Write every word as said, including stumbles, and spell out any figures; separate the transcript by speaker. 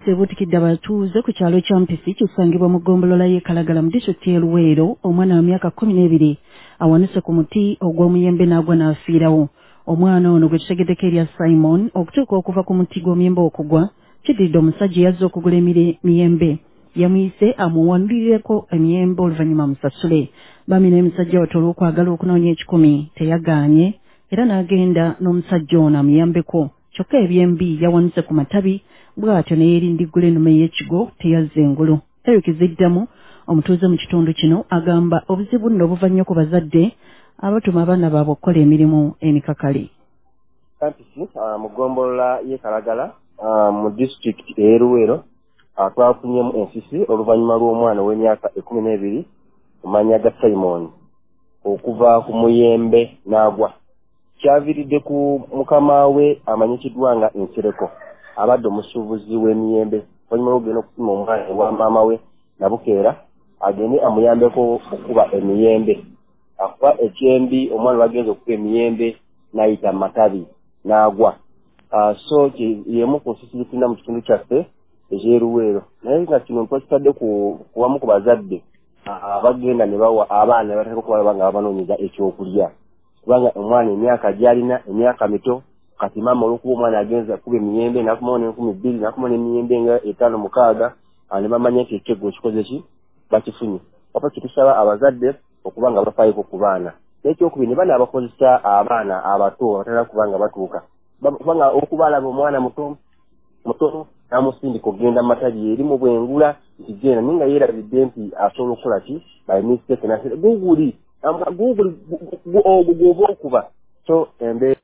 Speaker 1: Poliisi ebuutikidde abatuuze ku kyalo kya Mpisi kisangibwa mu ggombolola y'e Kalagala mu disitulikiti y'e Luweero omwana wa myaka kkumi n'ebiri awanise ku muti ogw'omuyembe n'agwa n'afiirawo. Omwana ono gwe tutegeddeko erya Simon okutuuka okuva ku muti gw'omuyembe okugwa kiddiridde omusajja yazze okugula emiyembe yamuyise amuwanulireko emiyembe oluvannyuma amusasule. Bami n'omusajja wattu olw'okwagala okunoonya ekikumi teyagaanye era n'agenda n'omusajja ono amuyambeko kyokka ebyembi yawanise ku matabi bw'atyo ne yeerindiggula ennume y'ekigo teyazza engulu. Eric Ziddamu omutuuze mu kitundu kino agamba obuzibu nno buva nnyo ku bazadde abatuma abaana baabwe okukola emirimu emikakali.
Speaker 2: Kampisi mu ggombolola y'e Kalagala mu disitulikiti ey'e Luweero twafunyemu ensisi oluvannyuma lw'omwana w'emyaka ekkumi n'ebiri mu mannya ga Simon okuva ku muyembe n'agwa. Kyaviiridde ku mukama we amanyikiddwa nga Nsereko abadde omusuubuzi w'emiyembe oluvannyuma lw'okugenda okusima omwana ewa maama we Nabukeera agende amuyambeko okukuba emiyembe. Akuba ekyembi omwana lwagenza okukuba emiyembe n'ayita mu matabi n'agwa. So yemu ku nsisi zitunda mu kitundu kyaffe eky'e Luweero. Naye nga kino twakitadde ku wamu ku bazadde abagenda ne bawa abaana batandika okubalaba nga babanoonyeza ekyokulya. Kubanga omwana emyaka gy'alina emyaka mito kati maama olw'okuba omwana agenza kuba emiyembe n'akumawo n'enkumi bbiri n'akumawo n'emiyembe nga etaano mukaaga ne bamanya nti ekyo kikoze ki bakifunye. Wapa kitusaba abazadde okuba nga bafaayiko ku baana. N'ekyokubiri ne bana abakozesa abaana abato abatera kuba nga batuuka. Kubanga okubalaba omwana muto muto n'amusindika okugenda mu matabi eri mu bwengula nti genda naye nga yeerabidde nti asobola okukola ki by mistake nasera guuguli guuguli ogwo gw'oba okuba so embeera